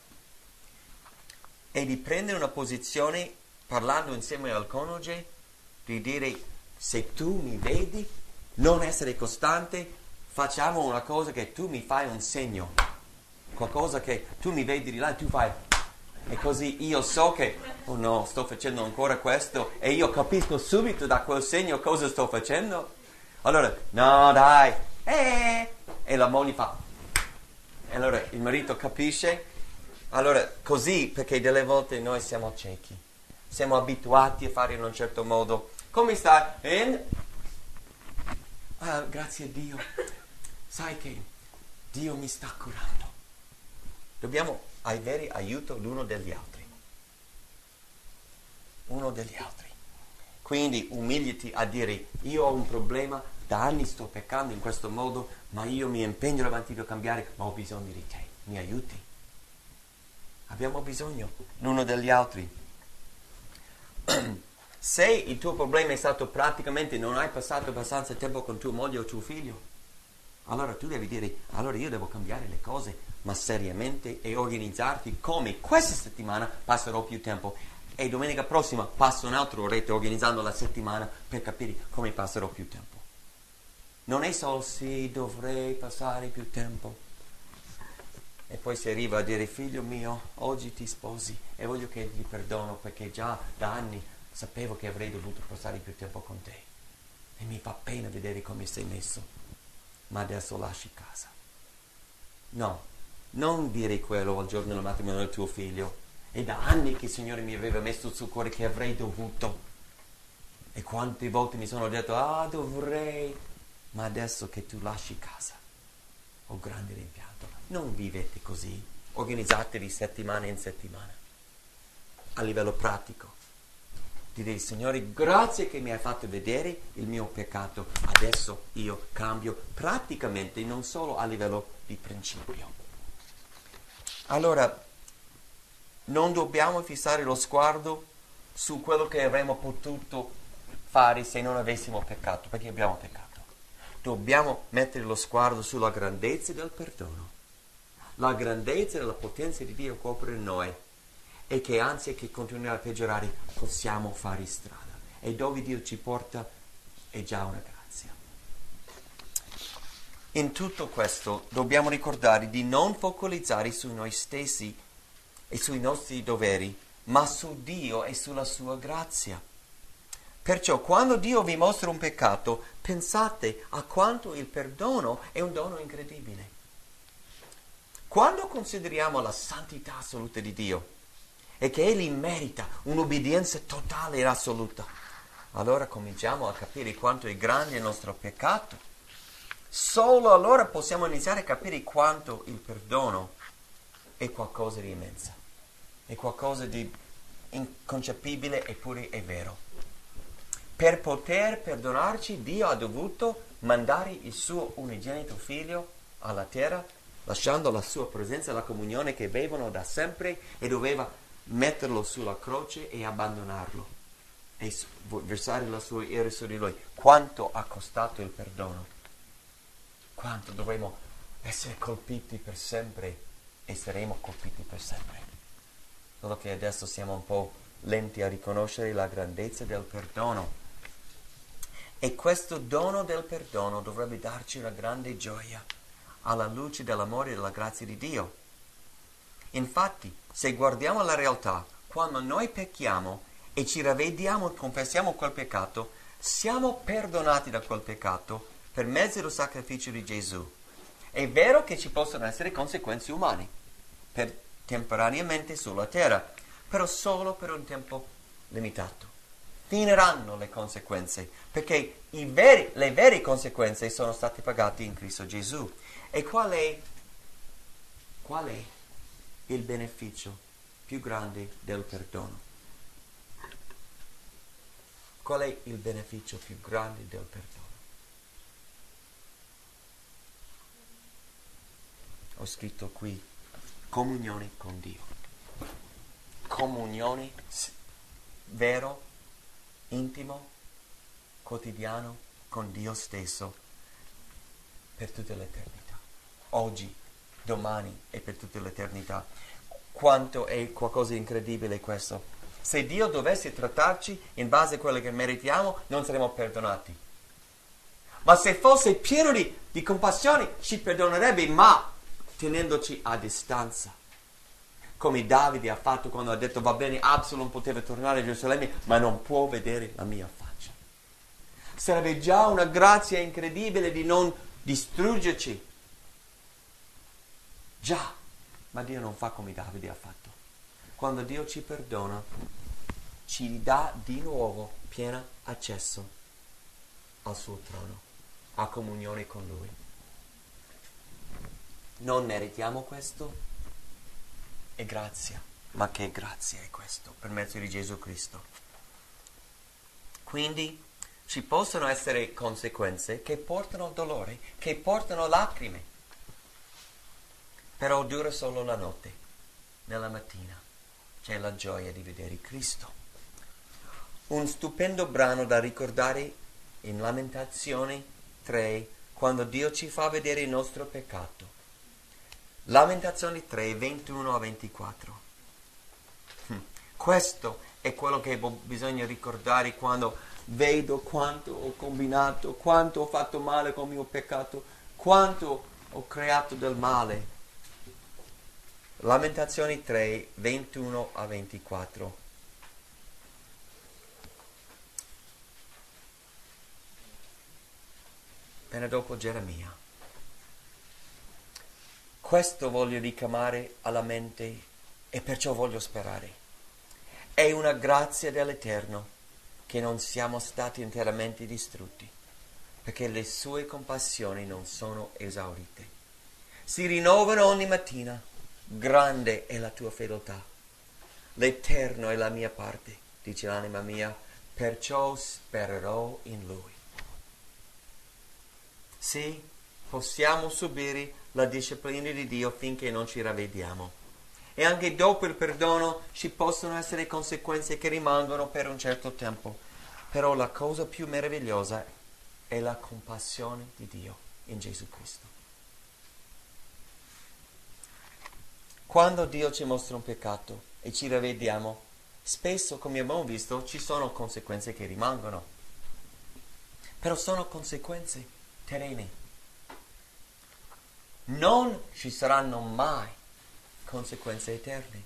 e di prendere una posizione, parlando insieme al coniuge, di dire se tu mi vedi non essere costante, facciamo una cosa che tu mi fai un segno, qualcosa che tu mi vedi di là e tu fai, e così io so che oh no, sto facendo ancora questo e io capisco subito da quel segno cosa sto facendo. Allora no dai, eh, e la moglie fa, e allora il marito capisce. Allora così, perché delle volte noi siamo ciechi, siamo abituati a fare in un certo modo. Come stai? E... ah, grazie a Dio, sai che Dio mi sta curando. Dobbiamo avere aiuto l'uno degli altri. Uno degli altri. Quindi umiliati a dire io ho un problema, da anni sto peccando in questo modo, ma io mi impegno davanti a cambiare, ma ho bisogno di te, mi aiuti. Abbiamo bisogno l'uno degli altri. Se il tuo problema è stato praticamente non hai passato abbastanza tempo con tua moglie o tuo figlio, allora tu devi dire allora io devo cambiare le cose, ma seriamente, e organizzarti come questa settimana passerò più tempo e domenica prossima passo un'altra oretta organizzando la settimana per capire come passerò più tempo. Non è solo sì, dovrei passare più tempo e poi si arriva a dire figlio mio, oggi ti sposi e voglio che ti perdono perché già da anni sapevo che avrei dovuto passare più tempo con te e mi fa pena vedere come sei messo, ma adesso lasci casa. No, non dire quello al giorno del matrimonio del tuo figlio. È da anni che il Signore mi aveva messo sul cuore che avrei dovuto. E quante volte mi sono detto, ah, dovrei. Ma adesso che tu lasci casa, ho grande rimpianto. Non vivete così. Organizzatevi settimana in settimana. A livello pratico. Dire, Signore, grazie che mi hai fatto vedere il mio peccato. Adesso io cambio praticamente, non solo a livello di principio. Allora, non dobbiamo fissare lo sguardo su quello che avremmo potuto fare se non avessimo peccato, perché abbiamo peccato. Dobbiamo mettere lo sguardo sulla grandezza del perdono, la grandezza della potenza di Dio che opera in noi e che anziché continuare a peggiorare possiamo fare strada. E dove Dio ci porta è già una grazia. In tutto questo dobbiamo ricordare di non focalizzare su noi stessi e sui nostri doveri, ma su Dio e sulla sua grazia. Perciò quando Dio vi mostra un peccato, pensate a quanto il perdono è un dono incredibile. Quando consideriamo la santità assoluta di Dio e che Egli merita un'obbedienza totale e assoluta, allora cominciamo a capire quanto è grande il nostro peccato. Solo allora possiamo iniziare a capire quanto il perdono è qualcosa di immenso, è qualcosa di inconcepibile eppure è vero. Per poter perdonarci, Dio ha dovuto mandare il suo unigenito figlio alla terra, lasciando la sua presenza e la comunione che avevano da sempre, e doveva metterlo sulla croce e abbandonarlo e versare la sua ira su di lui. Quanto ha costato il perdono? Quanto dovremo essere colpiti per sempre e saremo colpiti per sempre. Solo che adesso siamo un po' lenti a riconoscere la grandezza del perdono. E questo dono del perdono dovrebbe darci una grande gioia alla luce dell'amore e della grazia di Dio. Infatti, se guardiamo la realtà, quando noi pecchiamo e ci ravvediamo e confessiamo quel peccato, siamo perdonati da quel peccato per mezzo del sacrificio di Gesù. È vero che ci possono essere conseguenze umane, per temporaneamente sulla terra, però solo per un tempo limitato. Finiranno le conseguenze, perché i veri, le vere conseguenze sono state pagate in Cristo Gesù. E qual è, qual è il beneficio più grande del perdono? Qual è il beneficio più grande del perdono? Ho scritto qui, comunione con Dio. Comunione vero, intimo, quotidiano con Dio stesso per tutta l'eternità. Oggi, domani e per tutta l'eternità. Quanto è qualcosa di incredibile questo. Se Dio dovesse trattarci in base a quello che meritiamo, non saremmo perdonati. Ma se fosse pieno di, di compassione, ci perdonerebbe, ma tenendoci a distanza. Come Davide ha fatto quando ha detto: va bene, Absalom poteva tornare a Gerusalemme, ma non può vedere la mia faccia. Sarebbe già una grazia incredibile di non distruggerci. Già, ma Dio non fa come Davide ha fatto. Quando Dio ci perdona, ci dà di nuovo pieno accesso al suo trono, a comunione con Lui. Non meritiamo questo? È grazia. Ma che grazia è questo? Per mezzo di Gesù Cristo. Quindi ci possono essere conseguenze che portano dolore, che portano lacrime. Però dura solo la notte. Nella mattina c'è la gioia di vedere Cristo. Un stupendo brano da ricordare in Lamentazioni tre, quando Dio ci fa vedere il nostro peccato. Lamentazioni tre, ventuno a ventiquattro. Questo è quello che bisogna ricordare quando vedo quanto ho combinato, quanto ho fatto male con il mio peccato, quanto ho creato del male. Lamentazioni tre, ventuno a ventiquattro. Appena dopo Geremia. Questo voglio richiamare alla mente e perciò voglio sperare. È una grazia dell'Eterno che non siamo stati interamente distrutti, perché le sue compassioni non sono esaurite. Si rinnovano ogni mattina. Grande è la tua fedeltà. L'Eterno è la mia parte, dice l'anima mia, perciò spererò in Lui. Sì, possiamo subire la disciplina di Dio finché non ci ravvediamo. E anche dopo il perdono ci possono essere conseguenze che rimangono per un certo tempo. Però la cosa più meravigliosa è la compassione di Dio in Gesù Cristo. Quando Dio ci mostra un peccato e ci ravvediamo, spesso, come abbiamo visto, ci sono conseguenze che rimangono. Però sono conseguenze terrene. Non ci saranno mai conseguenze eterne.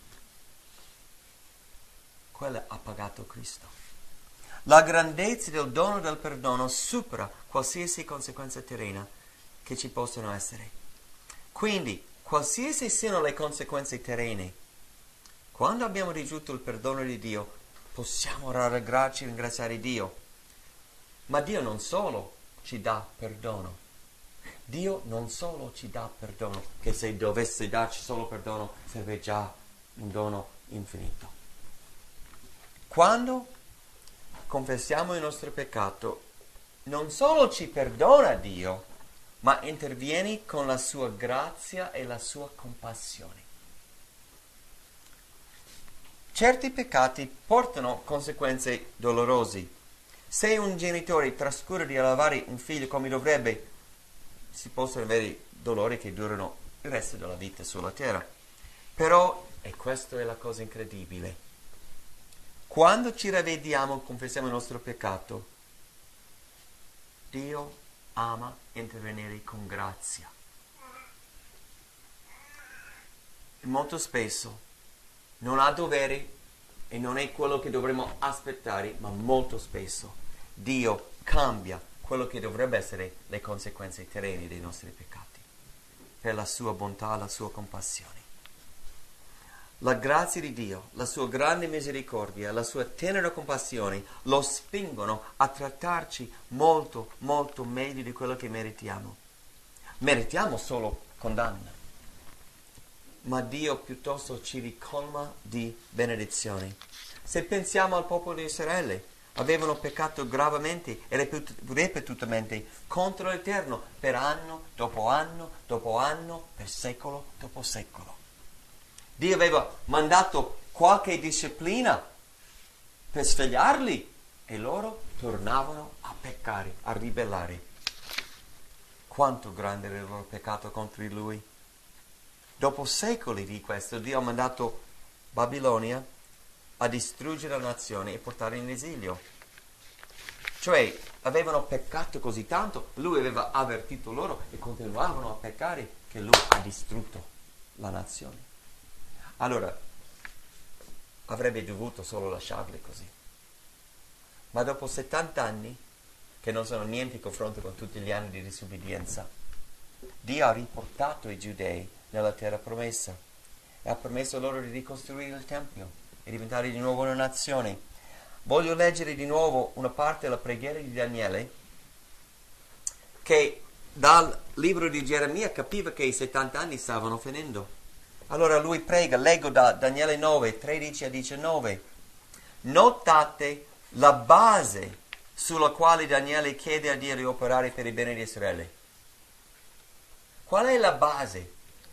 Quelle ha pagato Cristo. La grandezza del dono del perdono supera qualsiasi conseguenza terrena che ci possono essere. Quindi, qualsiasi siano le conseguenze terrene, quando abbiamo ricevuto il perdono di Dio, possiamo rallegrarci e ringraziare Dio. Ma Dio non solo ci dà perdono. Dio non solo ci dà perdono, che se dovesse darci solo perdono sarebbe già un dono infinito. Quando confessiamo il nostro peccato, non solo ci perdona Dio, ma interviene con la sua grazia e la sua compassione. Certi peccati portano conseguenze dolorose. Se un genitore trascura di lavare un figlio come dovrebbe, si possono avere dolori che durano il resto della vita sulla terra. Però, e questa è la cosa incredibile, quando ci ravvediamo e confessiamo il nostro peccato, Dio ama intervenire con grazia. E molto spesso non ha dovere e non è quello che dovremmo aspettare, ma molto spesso Dio cambia quello che dovrebbe essere le conseguenze terrene dei nostri peccati, per la sua bontà, la sua compassione. La grazia di Dio, la sua grande misericordia, la sua tenera compassione lo spingono a trattarci molto, molto meglio di quello che meritiamo. Meritiamo solo condanna, ma Dio piuttosto ci ricolma di benedizioni. Se pensiamo al popolo di Israele, avevano peccato gravemente e ripetutamente contro l'Eterno per anno dopo anno dopo anno, per secolo dopo secolo. Dio aveva mandato qualche disciplina per svegliarli e loro tornavano a peccare, a ribellare. Quanto grande era il loro peccato contro di Lui. Dopo secoli di questo, Dio ha mandato Babilonia a distruggere la nazione e portare in esilio. Cioè, avevano peccato così tanto, Lui aveva avvertito loro e continuavano a peccare, che Lui ha distrutto la nazione. Allora, avrebbe dovuto solo lasciarli così. Ma dopo settanta anni, che non sono niente in confronto con tutti gli anni di disobbedienza, Dio ha riportato i giudei nella terra promessa e ha permesso loro di ricostruire il Tempio e diventare di nuovo una nazione. Voglio leggere di nuovo una parte della preghiera di Daniele, che dal libro di Geremia capiva che i settanta anni stavano finendo. Allora lui prega, leggo da Daniele nove, tredici a diciannove. Notate la base sulla quale Daniele chiede a Dio di operare per il bene di Israele. Qual è la base?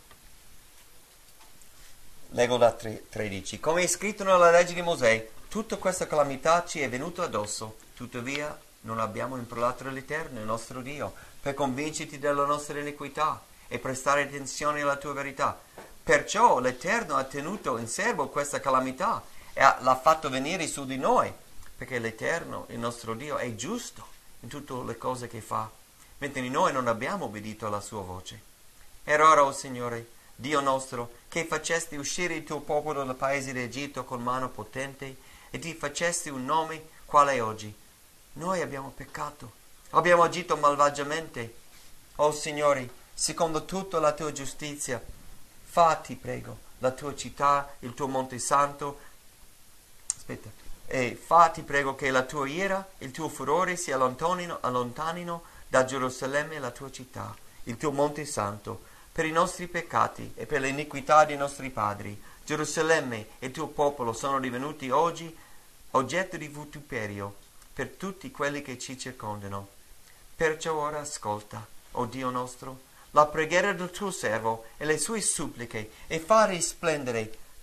Leggo da tredici. Come è scritto nella legge di Mosè, tutta questa calamità ci è venuta addosso, tuttavia non abbiamo implorato l'Eterno, il nostro Dio, per convincerti della nostra iniquità e prestare attenzione alla tua verità. Perciò l'Eterno ha tenuto in serbo questa calamità e l'ha fatto venire su di noi, perché l'Eterno, il nostro Dio, è giusto in tutte le cose che fa, mentre noi non abbiamo obbedito alla sua voce. Ed ora, o Signore, Dio nostro, che facesti uscire il tuo popolo dal paese d'Egitto con mano potente e ti facesti un nome quale è oggi. Noi abbiamo peccato, abbiamo agito malvagiamente. O Signore, secondo tutta la tua giustizia, fatti, prego, la tua città, il tuo monte santo, aspetta, e fatti, prego, che la tua ira, il tuo furore si allontanino, allontanino da Gerusalemme la tua città, il tuo monte santo, per i nostri peccati e per l'iniquità dei nostri padri. Gerusalemme e il tuo popolo sono divenuti oggi oggetto di vituperio per tutti quelli che ci circondano. Perciò ora ascolta, o Dio nostro, la preghiera del tuo servo e le sue suppliche, e fa risplendere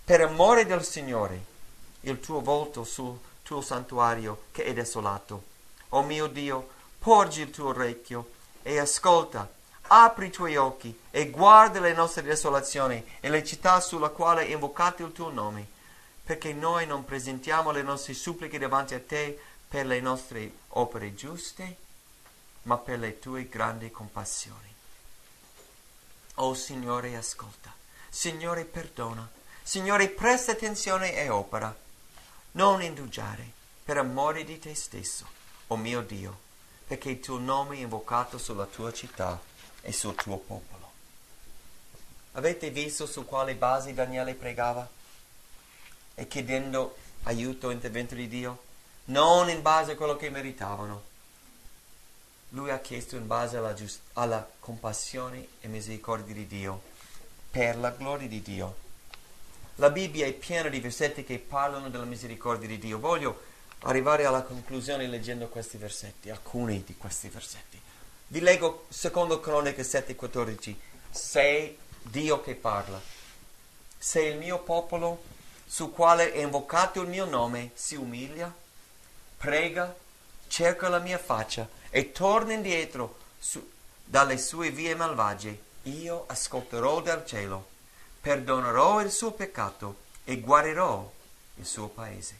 per amore del Signore, il tuo volto sul tuo santuario che è desolato. O mio Dio, porgi il tuo orecchio e ascolta, apri i tuoi occhi e guarda le nostre desolazioni e le città sulla quale è invocato il tuo nome, perché noi non presentiamo le nostre suppliche davanti a te per le nostre opere giuste, ma per le tue grandi compassioni. O Signore, ascolta. Signore, perdona. Signore, presta attenzione e opera. Non indugiare, per amore di te stesso, o mio Dio, perché il tuo nome è invocato sulla tua città e sul tuo popolo. Avete visto su quale base Daniele pregava? E chiedendo aiuto, intervento di Dio? Non in base a quello che meritavano. Lui ha chiesto in base alla, giust- alla compassione e misericordia di Dio, per la gloria di Dio. La Bibbia è piena di versetti che parlano della misericordia di Dio. Voglio arrivare alla conclusione leggendo questi versetti, alcuni di questi versetti. Vi leggo secondo Croniche sette quattordici. Se Dio che parla, se il mio popolo, su quale è invocato il mio nome, si umilia, prega, cerca la mia faccia e torna indietro su, dalle sue vie malvagie, io ascolterò dal cielo, perdonerò il suo peccato e guarirò il suo paese.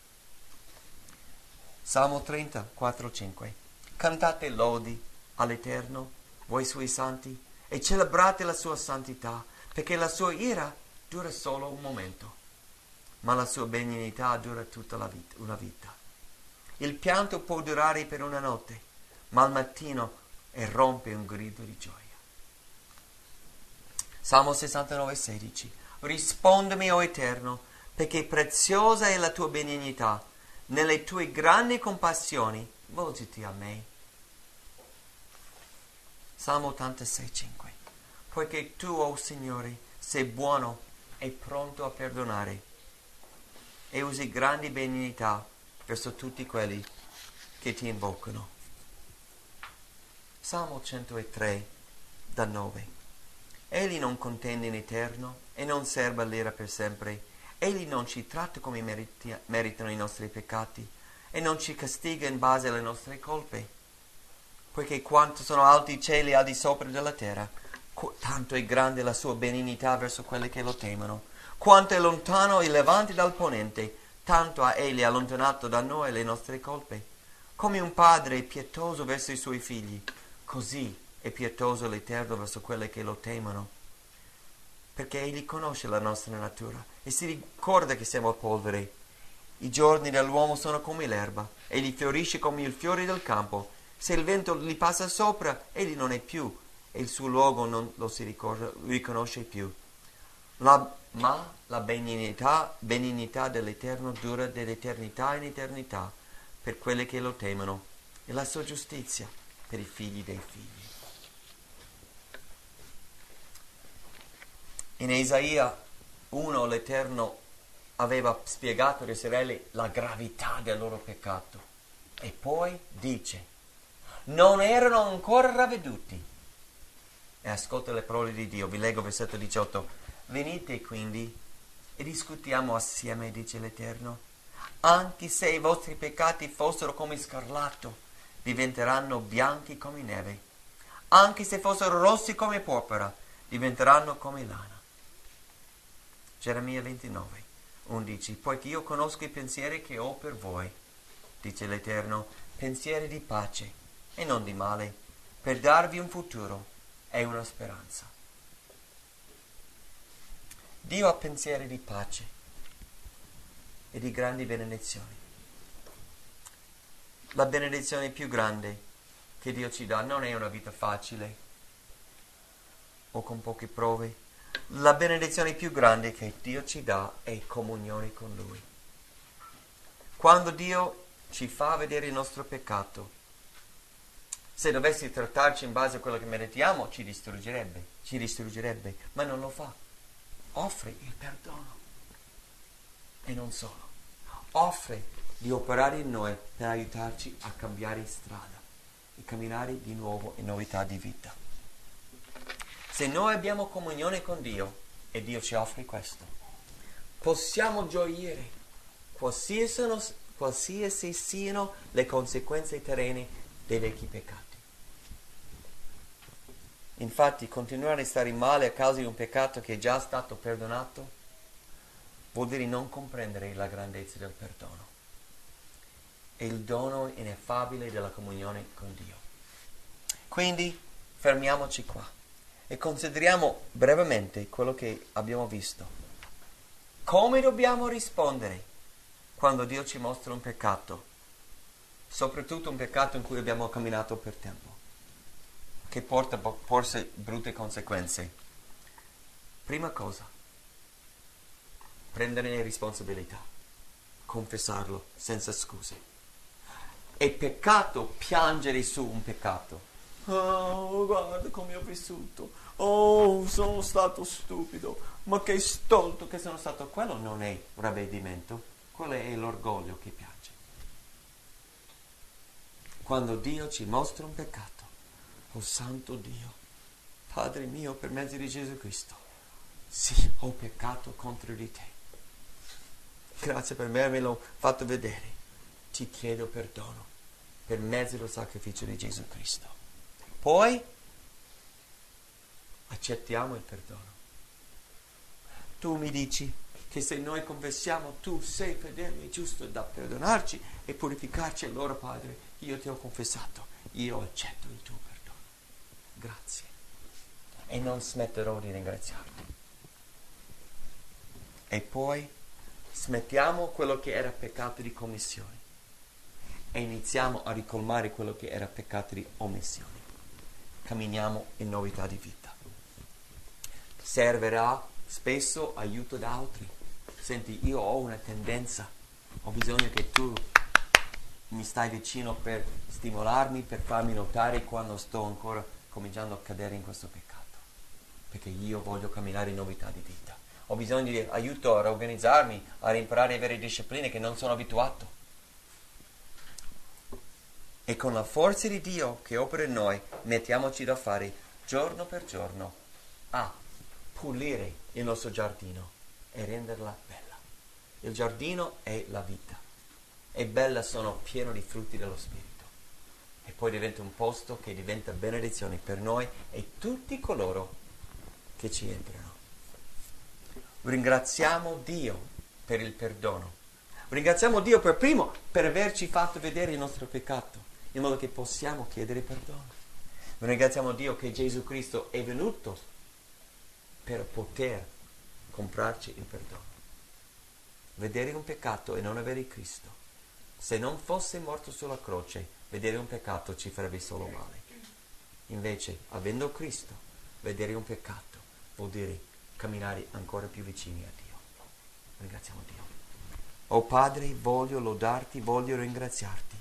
Salmo trenta, quattro cinque. Cantate lodi all'Eterno, voi suoi santi, e celebrate la sua santità, perché la sua ira dura solo un momento, ma la sua benignità dura tutta la vita, una vita. Il pianto può durare per una notte, ma al mattino irrompe un grido di gioia. Salmo sessantanove, sedici. Rispondimi, o Eterno, perché preziosa è la tua benignità. Nelle tue grandi compassioni, volgiti a me. Salmo ottantasei, cinque. Poiché tu, o Signore, sei buono e pronto a perdonare, e usi grandi benignità verso tutti quelli che ti invocano. Salmo centotré, da nove. Egli non contende in eterno e non serba l'ira per sempre. Egli non ci tratta come meriti- meritano i nostri peccati e non ci castiga in base alle nostre colpe. Poiché quanto sono alti i cieli al di sopra della terra, qu- tanto è grande la sua benignità verso quelli che lo temono. Quanto è lontano il levante dal ponente, tanto ha egli allontanato da noi le nostre colpe. Come un padre è pietoso verso i suoi figli, così è pietoso l'Eterno verso quelli che lo temono, perché egli conosce la nostra natura e si ricorda che siamo polvere. I giorni dell'uomo sono come l'erba, egli fiorisce come il fiore del campo. Se il vento gli passa sopra, egli non è più, e il suo luogo non lo si ricorda, riconosce più. La, ma la benignità, benignità dell'Eterno dura dall'eternità in eternità per quelli che lo temono, e la sua giustizia per i figli dei figli. In Isaia uno l'Eterno aveva spiegato a Israele la gravità del loro peccato e poi dice: non erano ancora ravveduti. E ascolta le parole di Dio. Vi leggo versetto diciotto. Venite quindi e discutiamo assieme, dice l'Eterno. Anche se i vostri peccati fossero come scarlatto, diventeranno bianchi come neve. Anche se fossero rossi come porpora, diventeranno come lana. Geremia ventinove, undici. Poiché io conosco i pensieri che ho per voi, dice l'Eterno, pensieri di pace e non di male, per darvi un futuro e una speranza. Dio ha pensieri di pace e di grandi benedizioni. La benedizione più grande che Dio ci dà non è una vita facile o con poche prove. La benedizione più grande che Dio ci dà è comunione con Lui. Quando Dio ci fa vedere il nostro peccato, se dovessi trattarci in base a quello che meritiamo, ci distruggerebbe, ci distruggerebbe, ma non lo fa. Offre il perdono. E non solo. Offre di operare in noi per aiutarci a cambiare strada e camminare di nuovo in novità di vita. Se noi abbiamo comunione con Dio, e Dio ci offre questo, possiamo gioire, qualsiasi, qualsiasi siano le conseguenze terrene dei vecchi peccati. Infatti, continuare a stare male a causa di un peccato che è già stato perdonato vuol dire non comprendere la grandezza del perdono e il dono ineffabile della comunione con Dio. Quindi, fermiamoci qua e consideriamo brevemente quello che abbiamo visto. Come dobbiamo rispondere quando Dio ci mostra un peccato, soprattutto un peccato in cui abbiamo camminato per tempo, che porta forse brutte conseguenze? Prima cosa, prendere le responsabilità, confessarlo senza scuse. È peccato piangere su un peccato. Oh, guarda come ho vissuto. Oh, sono stato stupido. Ma che stolto che sono stato. Quello non è ravvedimento, quello è l'orgoglio che piange. Quando Dio ci mostra un peccato, oh santo Dio, Padre mio, per mezzo di Gesù Cristo, sì, ho peccato contro di te. Grazie per avermelo fatto vedere. Ti chiedo perdono per mezzo del sacrificio di Gesù Cristo. Poi accettiamo il perdono. Tu mi dici che se noi confessiamo, tu sei fedele e giusto da perdonarci e purificarci. Allora, Padre, io ti ho confessato, io accetto il tuo perdono. Grazie. E non smetterò di ringraziarti. E poi smettiamo quello che era peccato di commissione e iniziamo a ricolmare quello che era peccato di omissione. Camminiamo in novità di vita. Servirà spesso aiuto da altri. Senti, io ho una tendenza, ho bisogno che tu mi stai vicino per stimolarmi, per farmi notare quando sto ancora cominciando a cadere in questo peccato, perché io voglio camminare in novità di vita. Ho bisogno di aiuto a organizzarmi, a imparare a avere discipline che non sono abituato. E con la forza di Dio che opera in noi, mettiamoci da fare giorno per giorno a pulire il nostro giardino e renderla bella. Il giardino è la vita. E bella sono pieno di frutti dello Spirito. E poi diventa un posto che diventa benedizione per noi e tutti coloro che ci entrano. Ringraziamo Dio per il perdono. Ringraziamo Dio per primo per averci fatto vedere il nostro peccato, in modo che possiamo chiedere perdono. Ringraziamo Dio che Gesù Cristo è venuto per poter comprarci il perdono. Vedere un peccato e non avere Cristo. Se non fosse morto sulla croce, vedere un peccato ci farebbe solo male. Invece, avendo Cristo, vedere un peccato vuol dire camminare ancora più vicini a Dio. Ringraziamo Dio. Oh Padre, voglio lodarti, voglio ringraziarti,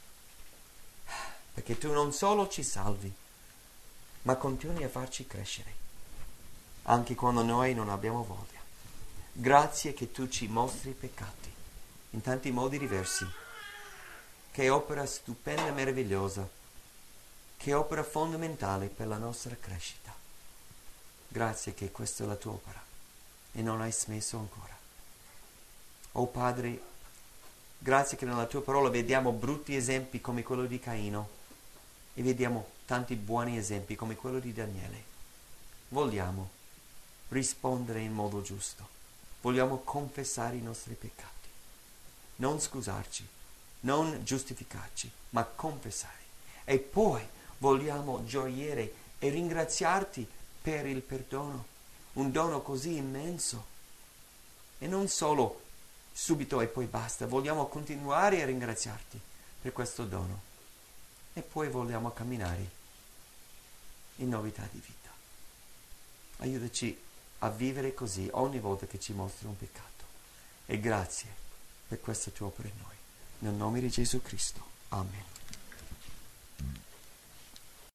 perché tu non solo ci salvi, ma continui a farci crescere, anche quando noi non abbiamo voglia. Grazie che tu ci mostri i peccati in tanti modi diversi, che opera stupenda e meravigliosa, che opera fondamentale per la nostra crescita. Grazie che questa è la tua opera e non hai smesso ancora. Oh Padre, grazie che nella tua parola vediamo brutti esempi come quello di Caino e vediamo tanti buoni esempi come quello di Daniele. Vogliamo rispondere in modo giusto. Vogliamo confessare i nostri peccati. Non scusarci, non giustificarci, ma confessare. E poi vogliamo gioire e ringraziarti per il perdono, un dono così immenso. E non solo subito e poi basta, vogliamo continuare a ringraziarti per questo dono. E poi vogliamo camminare in novità di vita. Aiutaci a vivere così ogni volta che ci mostri un peccato. E grazie per questa tua opera in noi. Nel nome di Gesù Cristo. Amen.